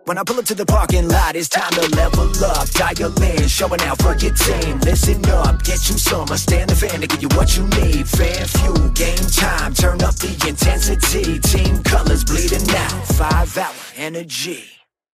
When I pull up to the parking lot, it's time to level up. Dial in, showing out for your team. Listen up, get you some. Stand the fan to give you what you need. Fan fuel, game time, turn up the intensity. Team colors bleeding out, 5-hour energy.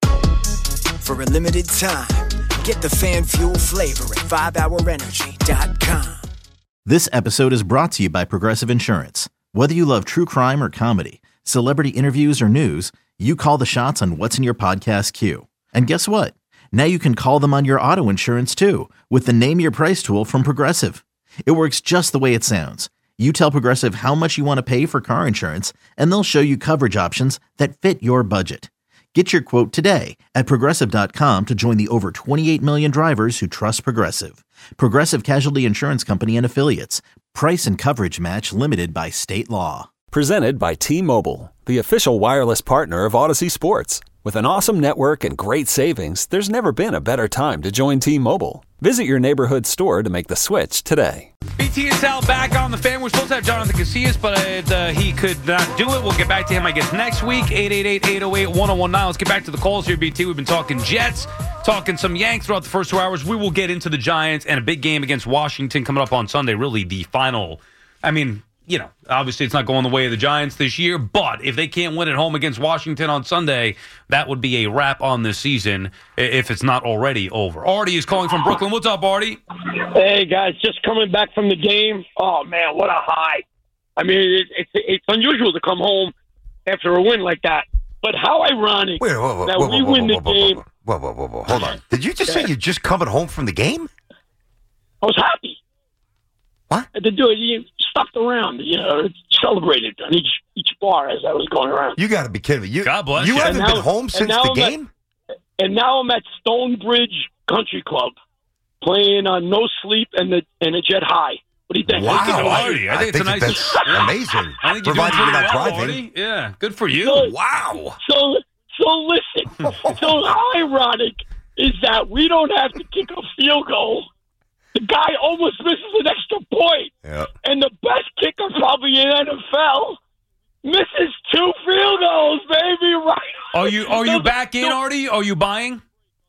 For a limited time, get the fan fuel flavor at 5hourenergy.com. This episode is brought to you by Progressive Insurance. Whether you love true crime or comedy, celebrity interviews or news, you call the shots on what's in your podcast queue. And guess what? Now you can call them on your auto insurance too with the Name Your Price tool from Progressive. It works just the way it sounds. You tell Progressive how much you want to pay for car insurance, and they'll show you coverage options that fit your budget. Get your quote today at Progressive.com to join the over 28 million drivers who trust Progressive. Progressive Casualty Insurance Company and Affiliates. Price and coverage match limited by state law. Presented by T-Mobile, the official wireless partner of Odyssey Sports. With an awesome network and great savings, there's never been a better time to join T-Mobile. Visit your neighborhood store to make the switch today. BT and Sal back on the fan. We're supposed to have Jonathan Casillas, but he could not do it. We'll get back to him, I guess, next week. 888-808-1019. Let's get back to the calls here, BT. We've been talking Jets, talking some Yanks throughout the first 2 hours. We will get into the Giants and a big game against Washington coming up on Sunday. Really the final, obviously it's not going the way of the Giants this year, but if they can't win at home against Washington on Sunday, that would be a wrap on this season if it's not already over. Artie is calling from Brooklyn. What's up, Artie? Hey, guys, just coming back from the game. Oh, man, what a high. I mean, it's unusual to come home after a win like that. But how ironic that we win the game. Whoa. Hold on. Did you just say you're just coming home from the game? I was happy. What? I had to do it. You stuffed around, celebrated on each bar as I was going around. You got to be kidding me. God bless you. You haven't been home since the game? And now I'm at Stonebridge Country Club playing on No Sleep and a Jet High. What do you think? Wow, Artie, I think it's that's amazing. I think you're Provided doing you're not well, driving. Artie. Yeah, good for you. Wow. So listen. So how ironic is that we don't have to kick a field goal? The guy almost misses an extra point. Yep. And the best kicker probably in NFL misses 2 field goals, baby. Right? Are you back in, Artie? Are you buying?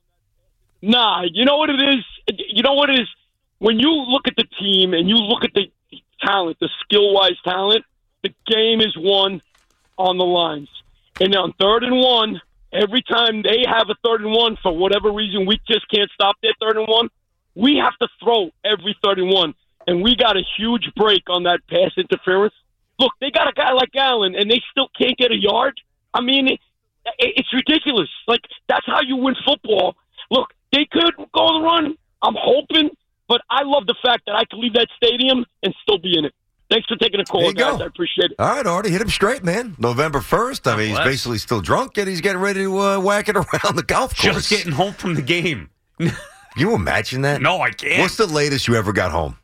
Nah, you know what it is? You know what it is? When you look at the team and you look at the talent, the skill-wise talent, the game is won on the lines. And on 3rd and 1, every time they have a 3rd and 1, for whatever reason, we just can't stop their 3rd and 1. We have to throw every 3rd and 1. And we got a huge break on that pass interference. Look, they got a guy like Allen, and they still can't get a yard. I mean, it's ridiculous. Like, that's how you win football. Look, they could go on the run. I'm hoping. But I love the fact that I can leave that stadium and still be in it. Thanks for taking a call, guys. I appreciate it. All right, Artie, hit him straight, man. November 1st. I mean, he's basically still drunk, and he's getting ready to whack it around the golf course. Just getting home from the game. Can you imagine that? No, I can't. What's the latest you ever got home?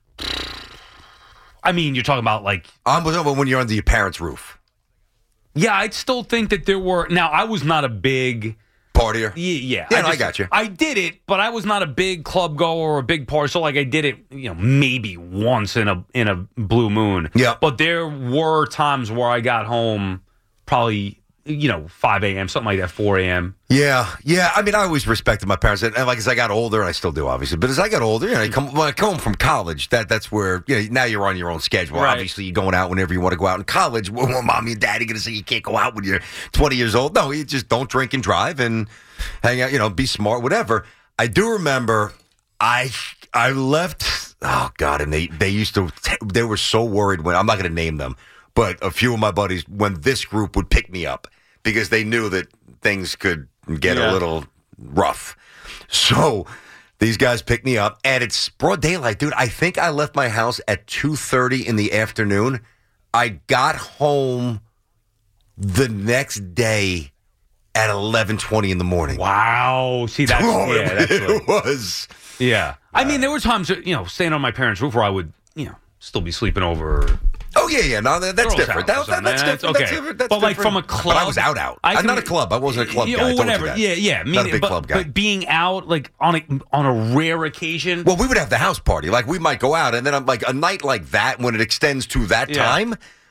I mean, you're talking about like... I'm talking about when you're under your parents' roof. Yeah, I'd still think that there were... Now, I was not a big... Partier? Yeah. I got you. I did it, but I was not a big club goer or a big party. So, like, I did it, maybe once in a blue moon. Yeah. But there were times where I got home probably, 5 a.m., something like that, 4 a.m. Yeah. I mean, I always respected my parents, and like as I got older, and I still do, obviously. But as I got older, when I come home from college, that's where now you're on your own schedule. Right. Obviously, you're going out whenever you want to go out. In college, well, mommy and daddy going to say you can't go out when you're 20 years old? No, you just don't drink and drive and hang out. Be smart, whatever. I do remember I left. Oh God, and they used to. They were so worried when I'm not going to name them, but a few of my buddies when this group would pick me up because they knew that things could get a little rough. So these guys picked me up, and it's broad daylight, dude. I think I left my house at 2:30 in the afternoon. I got home the next day at 11:20 in the morning. Wow. See, that's it was. Yeah. I mean, there were times, staying on my parents' roof where I would, still be sleeping over. Oh, yeah. No, that's different. That's different. Okay. That's different. But like from a club. But I was out. I'm not a club. I wasn't a club guy. Whatever. Yeah. Not a big club guy. But being out, like, on a rare occasion. Well, we would have the house party. Like, we might go out, and then I'm like, a night like that, when it extends to that time,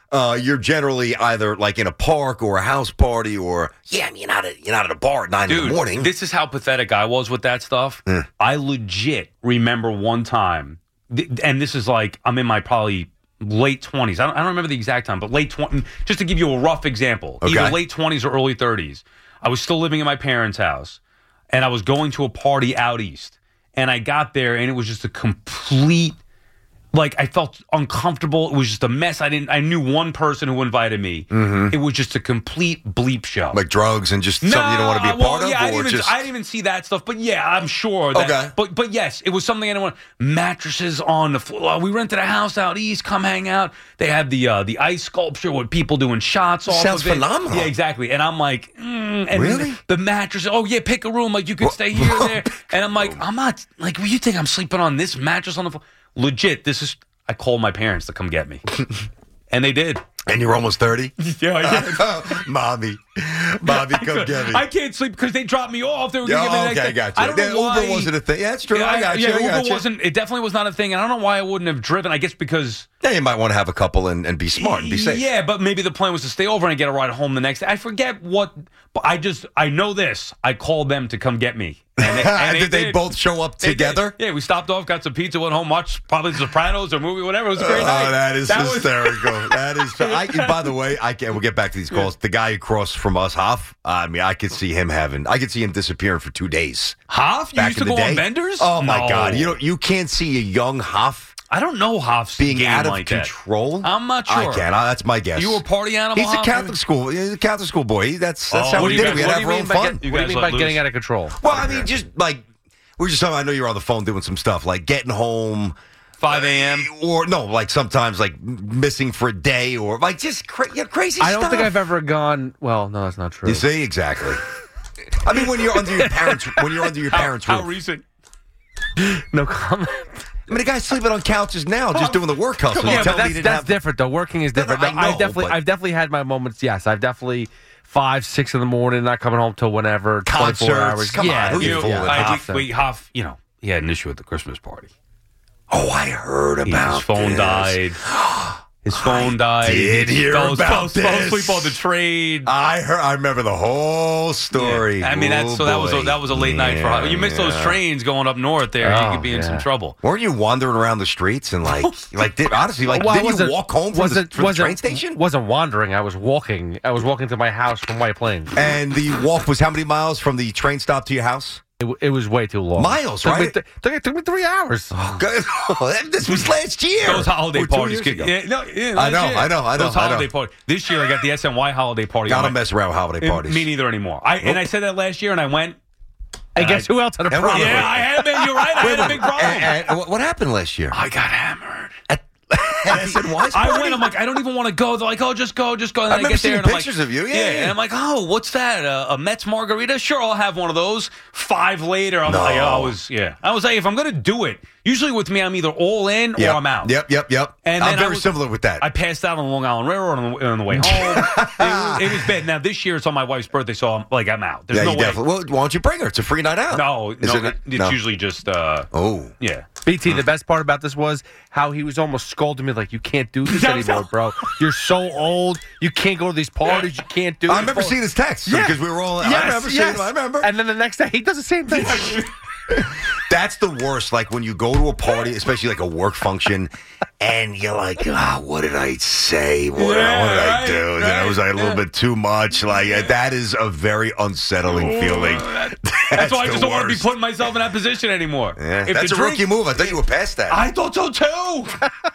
you're generally either like in a park or a house party or, I mean, you're not at a bar at 9 in the morning. This is how pathetic I was with that stuff. I legit remember one time, and this is like, I'm in my probably late 20s. I don't remember the exact time, but late 20s, just to give you a rough example, either late 20s or early 30s. I was still living in my parents' house, and I was going to a party out east. And I got there, and it was just a complete, like, I felt uncomfortable. It was just a mess. I knew one person who invited me. It was just a complete bleep show. Like drugs and just something you don't want to be a part of? I didn't even see that stuff. But yeah, I'm sure that. Okay. But yes, it was something I didn't want. Mattresses on the floor. We rented a house out east. Come hang out. They had the ice sculpture with people doing shots off of it. Sounds phenomenal. Yeah, exactly. And I'm like, and really? The mattress. Oh yeah, pick a room. Like you could stay here or there. And I'm like, I'm not. Like, you think I'm sleeping on this mattress on the floor? Legit, I called my parents to come get me. And they did. And you're almost 30? Yeah, I did. Mommy, come get me. I can't sleep because they dropped me off. They were going to get me the next day. I got you. I don't know why. Uber wasn't a thing. Yeah, that's true. I got you. Uber wasn't. It definitely was not a thing. And I don't know why I wouldn't have driven. I guess because... Yeah, you might want to have a couple and be smart and be safe. Yeah, but maybe the plan was to stay over and get a ride home the next day. I forget what... But I know this. I called them to come get me. And did they both show up together? Yeah, we stopped off, got some pizza, went home, watched probably The Sopranos or movie, whatever. It was a great night. That is hysterical. That is. By the way, we'll get back to these calls. The guy across from us, Hoff. I mean, I could see him disappearing for 2 days. Hoff? You used to go on benders? Oh my God! You can't see a young Hoff. I don't know Hoff's being game out of like control. That. I'm not sure. I can't. That's my guess. You were a party animal. He's a Catholic school. He's a Catholic school boy. That's how we did it. We had our own fun. What do you mean by getting out of control? Well, I mean, just like we were just talking. I know you were on the phone doing some stuff, like getting home 5 a.m. or no, like sometimes like missing for a day or like just crazy stuff. I don't think I've ever gone. Well, no, that's not true. You see, exactly. I mean, when you're under your parents' roof. How recent? No comment. I mean, the guy's sleeping on couches now, just doing the work hustle. Yeah, but that's different, though. Working is different. No, I know, I've definitely had my moments. Yes, I've definitely 5, 6 in the morning, not coming home till whenever. Concerts. 24 hours. Come on, who you fooling? Hoff, he had an issue at the Christmas party. Oh, I heard about his phone died. His phone died. Did hear about this. Fell asleep on the train. I remember the whole story. Yeah. I mean, that was a late night for Hoff. You missed those trains going up north there. You could be in some trouble. Weren't you wandering around the streets and didn't you walk home from the train station? Wasn't wandering. I was walking. I was walking to my house from White Plains. And the walk was how many miles from the train stop to your house? It was way too long. Miles, right? It took me 3 hours. Oh, good. This was last year. Those holiday parties. I know. Those holiday parties. This year I got the SNY holiday party. Gotta mess around with holiday parties. Me neither anymore. I said that last year and I went. And guess who else had a problem? Yeah, I had a big. You're right. I had a big problem. And what happened last year? I got hammered. I went. I'm like, I don't even want to go. They're like, oh, just go. And I get there, and pictures of you. Yeah. And I'm like, oh, what's that? A Mets margarita? Sure, I'll have one of those. 5 later, I'm like, I was like, if I'm gonna do it, usually with me, I'm either all in or I'm out. Yep. And I'm very similar with that. I passed out on the Long Island Railroad on the way home. it was bad. Now this year it's on my wife's birthday, so I'm out. There's no way. Definitely. Well, why don't you bring her? It's a free night out. No, it's usually just. Yeah. BT, the best part about this was how he was almost scolding me like, you can't do this anymore, bro. You're so old. You can't go to these parties. You can't do this. I remember seeing his text because we were all. Yes, I remember seeing him. I remember. And then the next day he does the same thing. That's the worst. Like when you go to a party, especially like a work function, and you're like, what did I say? What did I do? And it was like a little bit too much. Like that is a very unsettling feeling. That's why I just don't want to be putting myself in that position anymore. Yeah, that's a rookie move. I thought you were past that. I thought so too.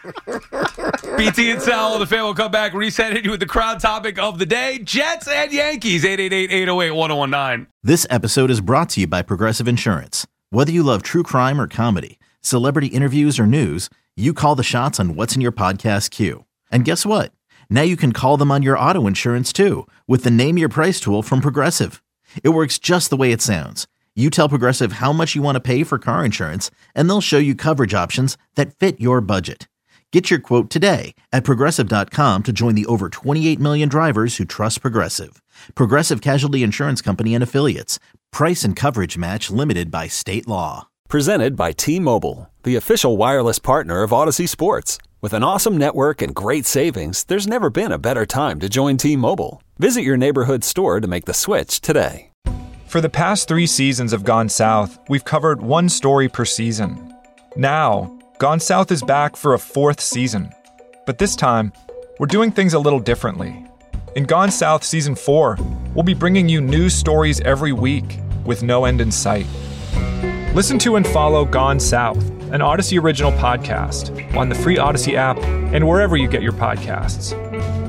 BT and Sal, the fan will come back, reset hit you with the crowd topic of the day: Jets and Yankees. 888-808-1019. This episode is brought to you by Progressive Insurance. Whether you love true crime or comedy, celebrity interviews or news, you call the shots on what's in your podcast queue. And guess what? Now you can call them on your auto insurance too with the Name Your Price tool from Progressive. It works just the way it sounds. You tell Progressive how much you want to pay for car insurance, and they'll show you coverage options that fit your budget. Get your quote today at Progressive.com to join the over 28 million drivers who trust Progressive. Progressive Casualty Insurance Company and Affiliates. Price and coverage match limited by state law. Presented by T-Mobile, the official wireless partner of Odyssey Sports. With an awesome network and great savings, there's never been a better time to join T-Mobile. Visit your neighborhood store to make the switch today. For the past 3 seasons of Gone South, we've covered one story per season. Now, Gone South is back for a 4th season. But this time, we're doing things a little differently. In Gone South Season 4, we'll be bringing you news stories every week with no end in sight. Listen to and follow Gone South, an Odyssey original podcast, on the free Odyssey app and wherever you get your podcasts.